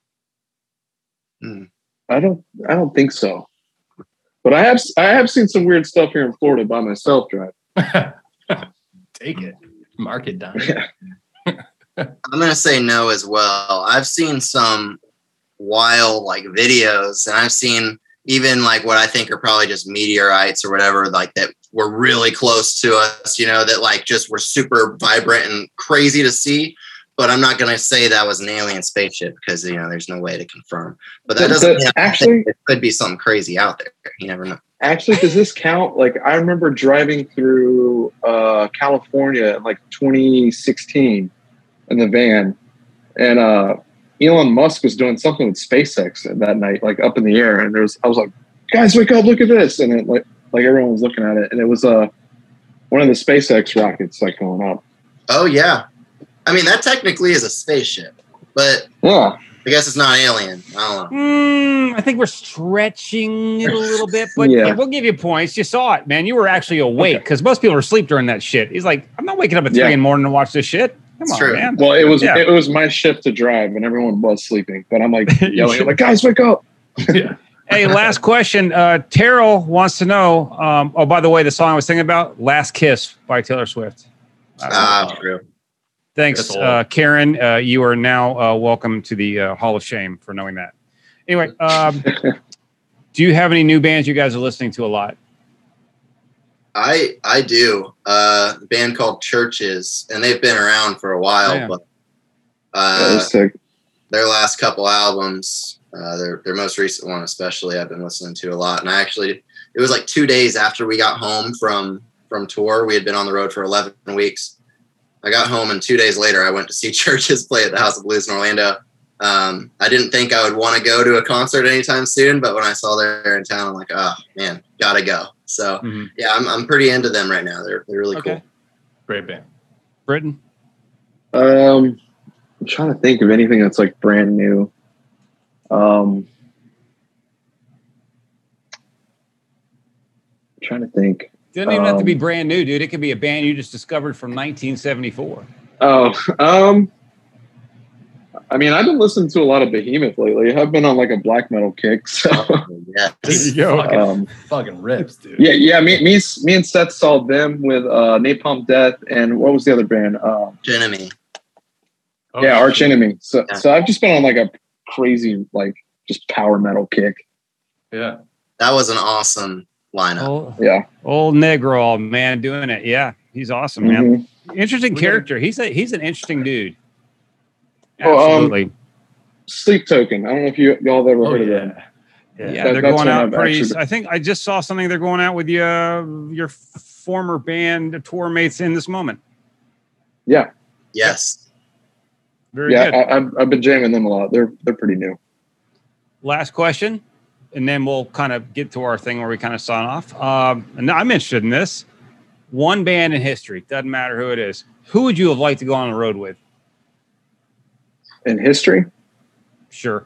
I don't think so. But I have seen some weird stuff here in Florida by myself, Drive. Take it. Mark it down. Yeah. I'm going to say no as well. I've seen some wild like videos, and I've seen even like what I think are probably just meteorites or whatever, like that were really close to us, that like just were super vibrant and crazy to see. But I'm not going to say that was an alien spaceship because, there's no way to confirm. But that doesn't mean actually it could be something crazy out there. You never know. Actually, does this count? Like, I remember driving through California in like 2016 in the van, and Elon Musk was doing something with SpaceX that night, like up in the air. And I was like, guys, wake up, look at this. And it, like everyone was looking at it. And it was one of the SpaceX rockets like going up. Oh, yeah. I mean, that technically is a spaceship, but yeah, I guess it's not alien. I don't know. I think we're stretching it a little bit, but Yeah. we'll give you points. You saw it, man. You were actually awake because most people are asleep during that shit. He's like, I'm not waking up at 3 in the morning to watch this shit. Come It's on, true. man. Well, it was my shift to drive, and everyone was sleeping. But I'm like yelling, I'm like, guys, wake up! Yeah. Hey, last question. Terrell wants to know. Oh, by the way, the song I was singing about, "Last Kiss" by Taylor Swift. True. Thanks, That's old. Karen. You are now welcome to the Hall of Shame for knowing that. Anyway, do you have any new bands you guys are listening to a lot? I do. A band called Churches, and they've been around for a while, Yeah. but That was sick. their last couple albums, their most recent one especially, I've been listening to a lot. And it was like 2 days after we got home from tour. We had been on the road for 11 weeks. I got home, and 2 days later, I went to see Churches play at the House of Blues in Orlando. I didn't think I would want to go to a concert anytime soon, but when I saw they're in town, I'm like, oh man, gotta go. So yeah, I'm pretty into them right now. They're really cool. Great band. Britain? I'm trying to think of anything that's like brand new. I'm trying to think. Doesn't even have to be brand new, dude. It could be a band you just discovered from 1974. I mean, I've been listening to a lot of Behemoth lately. I've been on like a black metal kick. So Yeah. There you go. Fucking rips, dude. yeah. Me and Seth saw them with Napalm Death, and what was the other band? Enemy. Arch Enemy. So Yeah. so I've just been on like a crazy like just power metal kick. Yeah. That was an awesome lineup. Yeah. Old Negro, man, doing it. Yeah, he's awesome, man. Interesting character. He's an interesting dude. Absolutely. Sleep Token. I don't know if y'all have ever heard of them. Yeah, That- they're that's going one out I've pretty. actually- I think I just saw something. They're going out with your former band tour mates in this moment. Yeah. Yes. Very Yeah. good. I've been jamming them a lot. They're pretty new. Last question, and then we'll kind of get to our thing where we kind of sign off. And I'm interested in this. One band in history, doesn't matter who it is. Who would you have liked to go on the road with? In history, Sure.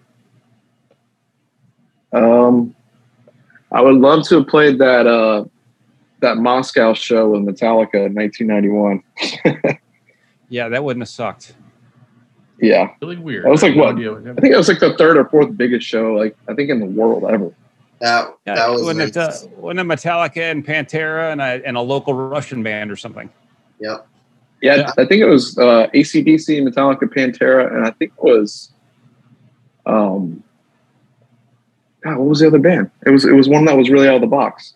I would love to have played that Moscow show with Metallica in 1991. Yeah, that wouldn't have sucked. Yeah. Really weird. That was like I had what? no idea. I think it was like the third or fourth biggest show, like I think in the world ever. That was wouldn't it Metallica and Pantera and a local Russian band or something? Yep. Yeah, I think it was AC/DC, Metallica, Pantera, and I think it was God, what was the other band? It was one that was really out of the box.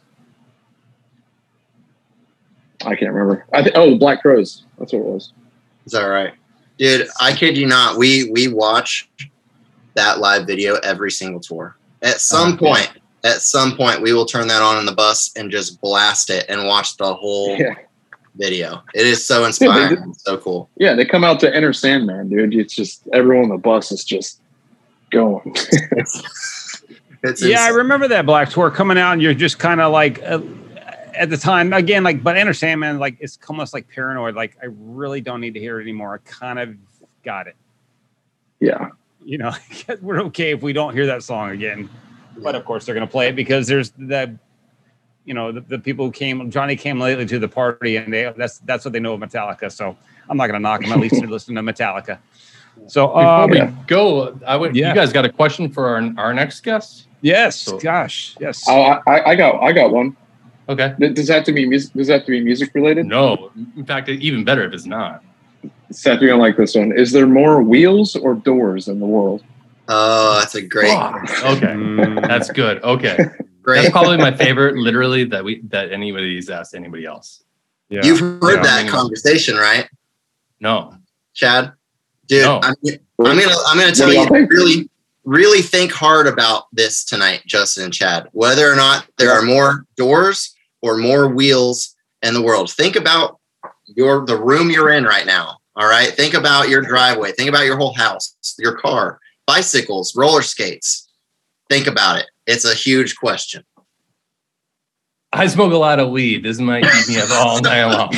I can't remember. Black Crowes. That's what it was. Is that right? Dude, I kid you not. We watch that live video every single tour. At some point, we will turn that on in the bus and just blast it and watch the whole video. It is so inspiring. It's so cool. Yeah, they come out to Enter Sandman, dude. It's just everyone on the bus is just going. It's I remember that Black tour coming out, and you're just kind of like, at the time, again, like, but Enter Sandman, like, it's almost like paranoid. Like, I really don't need to hear it anymore. I kind of got it. Yeah. You know, we're okay if we don't hear that song again. But of course, they're going to play it because there's the people who came. Johnny came lately to the party, and that's what they know of Metallica. So I'm not going to knock them. At least they're listening to Metallica. So before we go, you guys got a question for our next guest? Yes. Gosh. Yes. I got one. Okay. Does that have to be music? Does that have to be music related? No. In fact, even better if it's not. Seth, you're gonna like this one. Is there more wheels or doors in the world? Oh, that's a great. Okay, that's good. Okay, great. That's probably my favorite. Literally, that anybody's asked anybody else. Yeah. You've heard that conversation, right? No, Chad. Dude, no. I'm gonna tell you really think hard about this tonight, Justin and Chad. Whether or not there are more doors or more wheels in the world. Think about the room you're in right now. All right. Think about your driveway. Think about your whole house, your car, bicycles, roller skates. Think about it. It's a huge question. I smoke a lot of weed. This might keep me up all night long.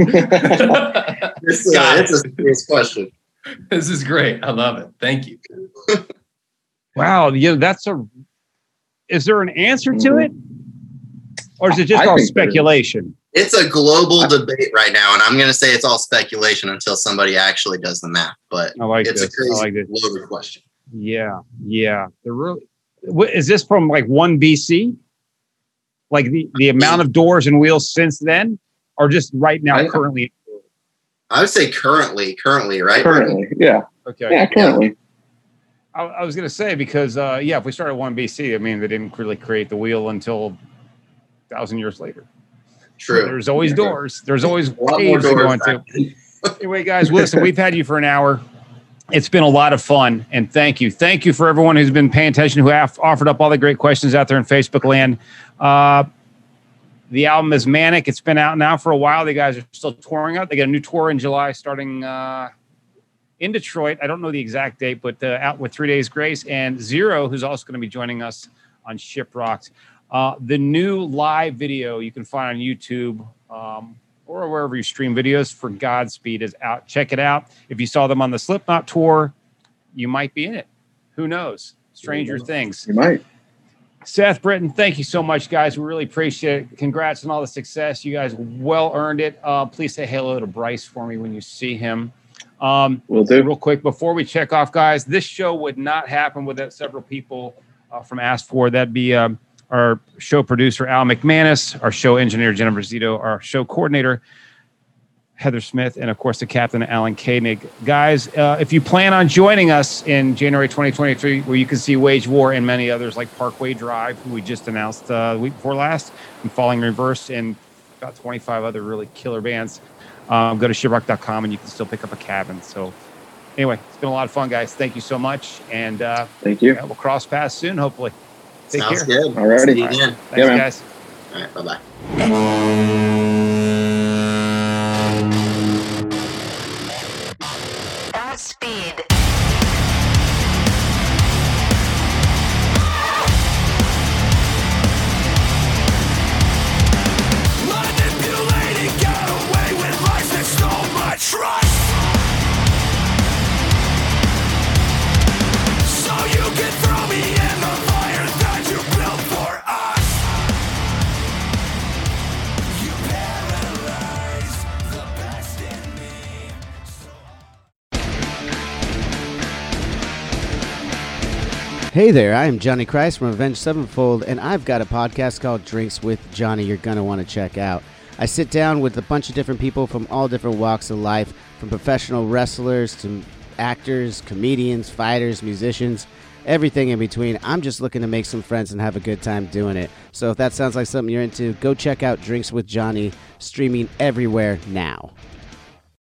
It's a serious question. This is great. I love it. Thank you. Wow. Yeah, is there an answer to it? Or is it just all speculation? It's a global debate right now, and I'm going to say it's all speculation until somebody actually does the math. But it's a crazy loaded question. Yeah. Is this from like 1 BC? Like the amount of doors and wheels since then, or just right now, currently? I would say currently, right? Currently, yeah. Okay. Yeah, currently. I was going to say because if we started 1 BC, I mean they didn't really create the wheel until 1,000 years later. True. There's always doors. There's always caves to go into. Anyway, guys, listen, we've had you for an hour. It's been a lot of fun, and thank you. Thank you for everyone who's been paying attention, who offered up all the great questions out there in Facebook land. The album is Manic. It's been out now for a while. The guys are still touring out. They got a new tour in July starting in Detroit. I don't know the exact date, but out with 3 Days Grace and Zero, who's also going to be joining us on Shiprocked. The new live video you can find on YouTube or wherever you stream videos for Godspeed is out. Check it out. If you saw them on the Slipknot tour, you might be in it. Who knows? Stranger things. You might. Seth, Britton, thank you so much, guys. We really appreciate it. Congrats on all the success. You guys well earned it. Please say hello to Bryce for me when you see him. Will do. Real quick, before we check off, guys, this show would not happen without several people from Ask For. That'd be our show producer, Al McManus, our show engineer, Jennifer Zito, our show coordinator, Heather Smith, and, of course, the captain, Alan Koenig. Guys, if you plan on joining us in January 2023, where you can see Wage War and many others like Parkway Drive, who we just announced the week before last, and Falling Reverse, and about 25 other really killer bands, go to shiprock.com, and you can still pick up a cabin. So, anyway, it's been a lot of fun, guys. Thank you so much. And thank you. We'll cross paths soon, hopefully. Take Sounds care. good. All righty. See you again. Thanks, guys. All right. Bye-bye. Speed. Manipulating, got away with lies that stole my trust. So you can throw me in the fire that you built for us. You paralyze the best in me. Hey there, I am Johnny Christ from Avenged Sevenfold, and I've got a podcast called Drinks with Johnny you're going to want to check out. I sit down with a bunch of different people from all different walks of life, from professional wrestlers to actors, comedians, fighters, musicians, everything in between. I'm just looking to make some friends and have a good time doing it. So if that sounds like something you're into, go check out Drinks with Johnny, streaming everywhere now.